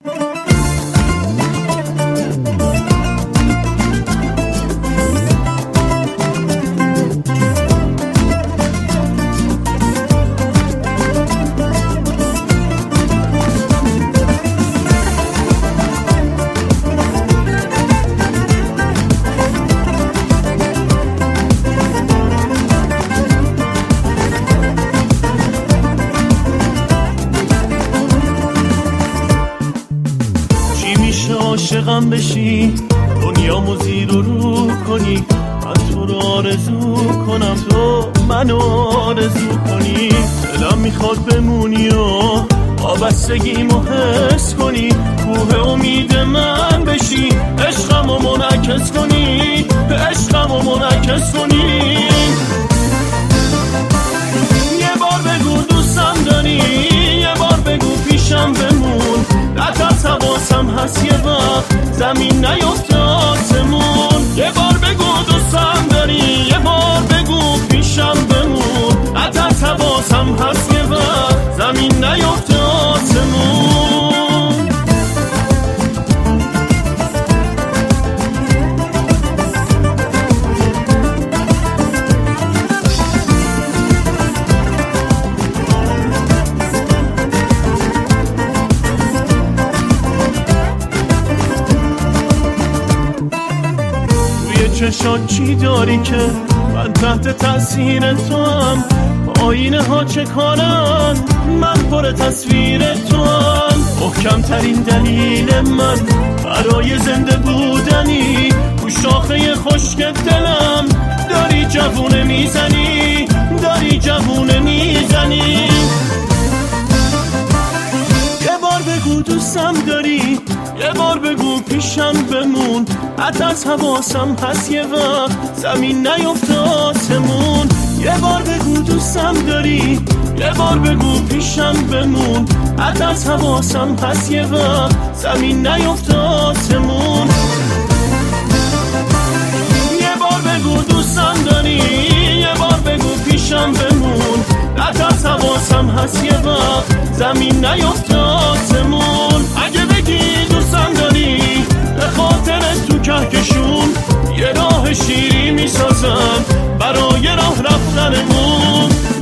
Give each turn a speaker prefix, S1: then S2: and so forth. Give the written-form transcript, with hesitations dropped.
S1: عاشقم بشی دنیامو زیر و رو کنی، من تو رو آرزو کنم تو منو آرزو کنی. دلم میخواد بمونی و وابستگیمو حس کنی، کوه امید من بشی، عشقمو منعکس کنی، عشقمو منعکس کنی. یه بار بگو دوستم داری، یه بار بگو پیشم بمون، نترس حواسم هست یه وقت زمین نیفته آسمون. یه بار بگو دوستم داری، یه بار بگو پیشم بمون، نترس حواسم هست یه وقت زمین نیفته آسمون. چشات چی داری که من تحت تاثیر تو هم؟ آینه ها چه کارن من پر تصویر تو هم؟ محکم ترین دلیل من برای زنده بودنی، تو شاخه خشک دلم داری جوونه میزنی، داری جوونه میزنی. یه بار بگو دوستم داری، یه بار بگو پیشم بمون، حتی از حواسم هست یه وقت زمین نیفته آسمون. یه بار بگو دوستم داری، یه بار بگو پیشم بمون، حتی از حواسم هست یه وقت زمین نیفته آسمون. یه بار بگو دوستم داری، یه بار بگو پیشم بمون، حتی از حواسم هست یه وقت زمین نیفته آسمون. اگه بگی دوستم داری به خاطر تو کهکشون یه راه شیری میسازم برای راه رفتنمون.